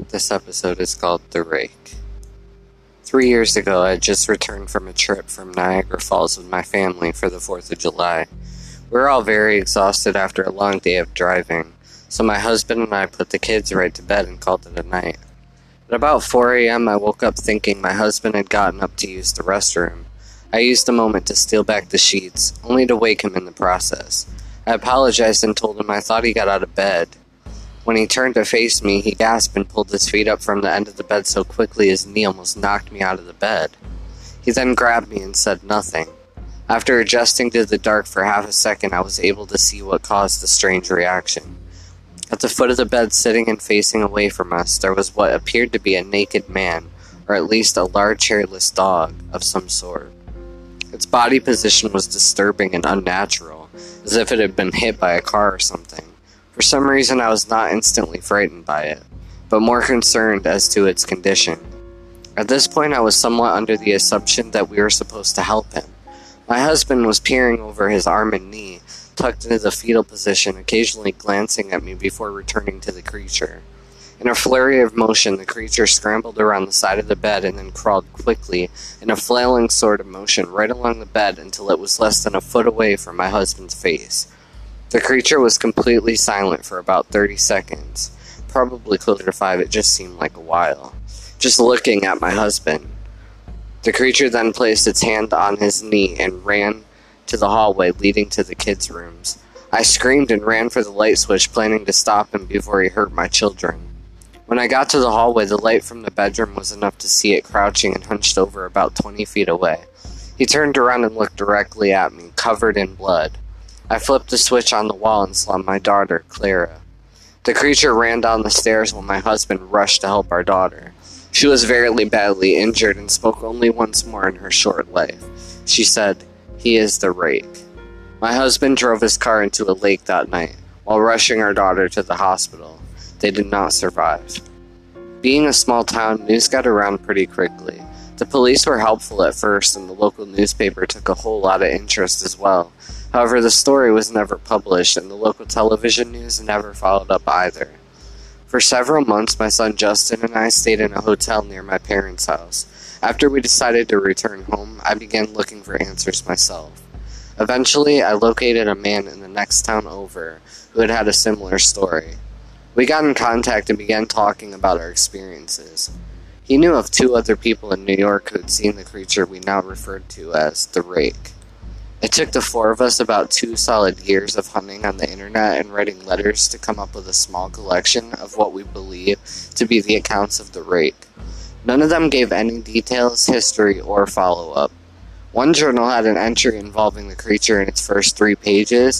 This episode is called The Rake. 3 years ago, I had just returned from a trip from Niagara Falls with my family for the 4th of July. We were all very exhausted after a long day of driving, so my husband and I put the kids right to bed and called it a night. At about 4 a.m., I woke up thinking my husband had gotten up to use the restroom. I used the moment to steal back the sheets, only to wake him in the process. I apologized and told him I thought he got out of bed. When he turned to face me, he gasped and pulled his feet up from the end of the bed so quickly his knee almost knocked me out of the bed. He then grabbed me and said nothing. After adjusting to the dark for half a second, I was able to see what caused the strange reaction. At the foot of the bed, sitting and facing away from us, there was what appeared to be a naked man, or at least a large hairless dog of some sort. Its body position was disturbing and unnatural, as if it had been hit by a car or something. For some reason, I was not instantly frightened by it, but more concerned as to its condition. At this point, I was somewhat under the assumption that we were supposed to help him. My husband was peering over his arm and knee, tucked into the fetal position, occasionally glancing at me before returning to the creature. In a flurry of motion, the creature scrambled around the side of the bed and then crawled quickly, in a flailing sort of motion, right along the bed until it was less than a foot away from my husband's face. The creature was completely silent for about 30 seconds. Probably closer to 5, it just seemed like a while. Just looking at my husband. The creature then placed its hand on his knee and ran to the hallway leading to the kids' rooms. I screamed and ran for the light switch, planning to stop him before he hurt my children. When I got to the hallway, the light from the bedroom was enough to see it crouching and hunched over about 20 feet away. He turned around and looked directly at me, covered in blood. I flipped the switch on the wall and saw my daughter, Clara. The creature ran down the stairs while my husband rushed to help our daughter. She was very badly injured and spoke only once more in her short life. She said, "He is the Rake." My husband drove his car into a lake that night, while rushing our daughter to the hospital. They did not survive. Being a small town, news got around pretty quickly. The police were helpful at first, and the local newspaper took a whole lot of interest as well. However, the story was never published, and the local television news never followed up either. For several months, my son Justin and I stayed in a hotel near my parents' house. After we decided to return home, I began looking for answers myself. Eventually, I located a man in the next town over who had had a similar story. We got in contact and began talking about our experiences. He knew of 2 other people in New York who had seen the creature we now referred to as the Rake. It took the 4 of us about 2 solid years of hunting on the internet and writing letters to come up with a small collection of what we believe to be the accounts of the Rake. None of them gave any details, history, or follow-up. One journal had an entry involving the creature in its first 3 pages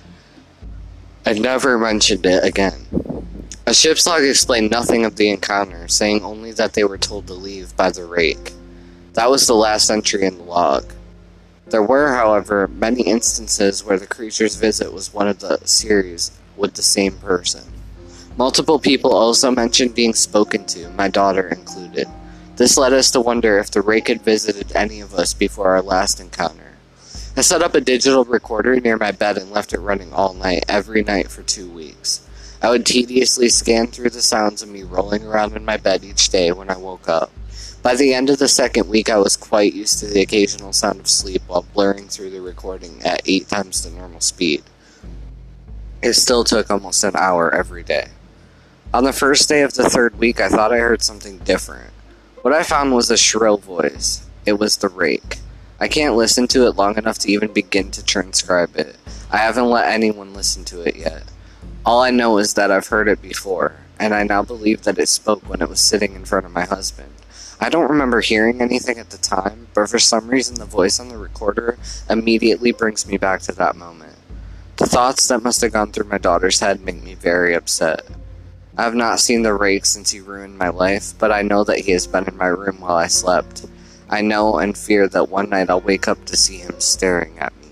and never mentioned it again. A ship's log explained nothing of the encounter, saying only that they were told to leave by the Rake. That was the last entry in the log. There were, however, many instances where the creature's visit was one of the series with the same person. Multiple people also mentioned being spoken to, my daughter included. This led us to wonder if the Rake had visited any of us before our last encounter. I set up a digital recorder near my bed and left it running all night, every night for 2 weeks. I would tediously scan through the sounds of me rolling around in my bed each day when I woke up. By the end of the 2nd week, I was quite used to the occasional sound of sleep while blurring through the recording at 8 times the normal speed. It still took almost an hour every day. On the first day of the 3rd week, I thought I heard something different. What I found was a shrill voice. It was the Rake. I can't listen to it long enough to even begin to transcribe it. I haven't let anyone listen to it yet. All I know is that I've heard it before, and I now believe that it spoke when it was sitting in front of my husband. I don't remember hearing anything at the time, but for some reason the voice on the recorder immediately brings me back to that moment. The thoughts that must have gone through my daughter's head make me very upset. I have not seen the Rake since he ruined my life, but I know that he has been in my room while I slept. I know and fear that one night I'll wake up to see him staring at me.